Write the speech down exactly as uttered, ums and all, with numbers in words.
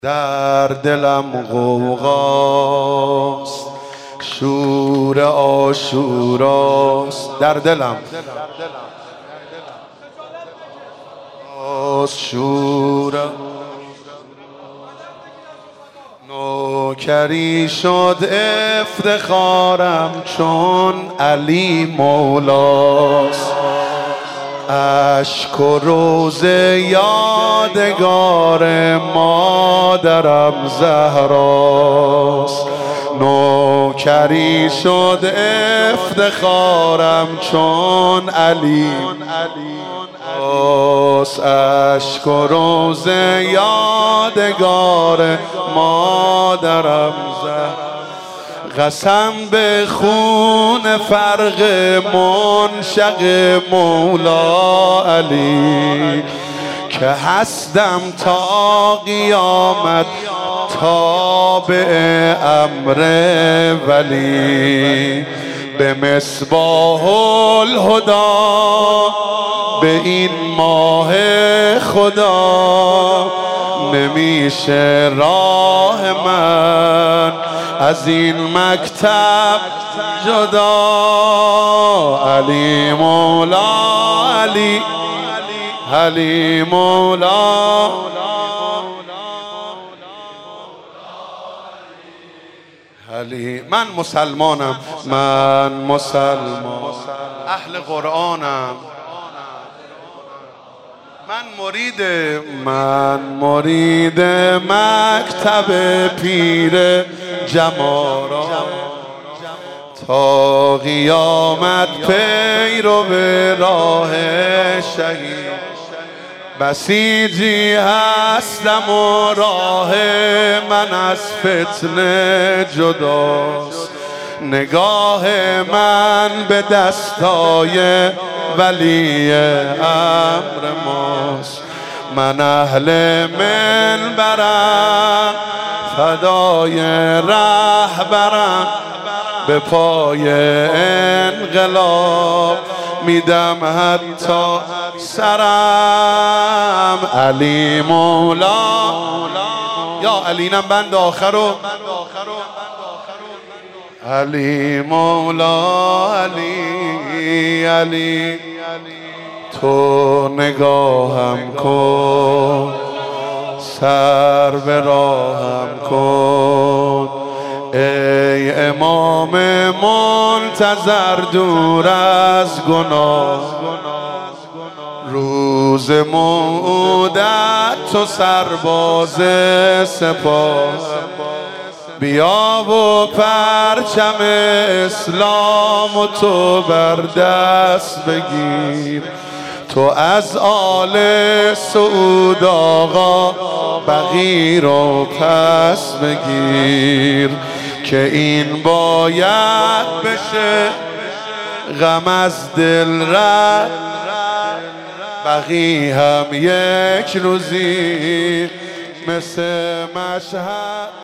در دلم غوغاست، شور عاشوراست. در دلم شور نوکری شد افتخارم چون علی مولاست. اشک و روز یادگار مادرم زهراست. نوکری شد افتخارم چون علی مولاست. اشک و روز یادگار مادرم زهراست. قسم به خون فرق منشق مولا علی که هستم تا قیامت تابع امر ولی. به مصباح الهدا به این ماه خدا نمیشه راه من از این مکتب جدا. علی مولا علی علی مولا علی. من مسلمانم، من مسلمان، اهل قرآنم، من مرید من مرید مکتب پیر جمارا تا قیامت پیرو به راه شهید. بسیجی هستم و راه من از فتنه جداست. نگاه من به دستای ولی امر ماست. من اهل منبرم فدای رهبرم به پای انقلاب میدم حتی سرم. علی مولا یا علینم بند آخرو علی مولا علی علی. تو نگاهم کن سر به راهم کن ای امام منتظر دور از گناه. روز موعودت تو سرباز سپاه. بیا و پرچم اسلام و تو بر دست بگیر. تو از آل سعود آقا بقی رو پس بگیر که این باید بشه غم از دل رفت. بقی هم یک روزی مثل مشهد